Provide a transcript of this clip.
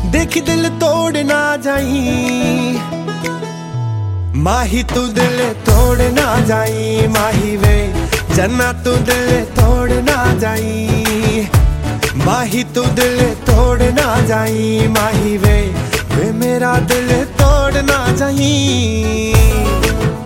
देखी दिल तोड़ ना जाई, माही तू दिल तोड़ ना जाई, माही वे जन्ना तू दिल तोड़ ना जाई, माही तू दिल तोड़ ना जाई, माही वे मेरा दिल तोड़ ना जाई।